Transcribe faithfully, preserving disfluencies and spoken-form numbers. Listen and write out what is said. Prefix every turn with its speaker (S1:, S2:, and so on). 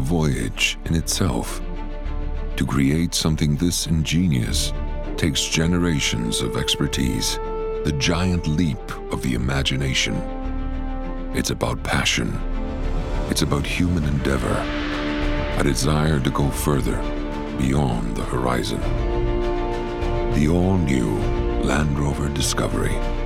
S1: voyage in itself. To create something this ingenious takes generations of expertise, the giant leap of the imagination. It's about passion. It's about human endeavor, a desire to go further, beyond the horizon. The all-new Land Rover Discovery.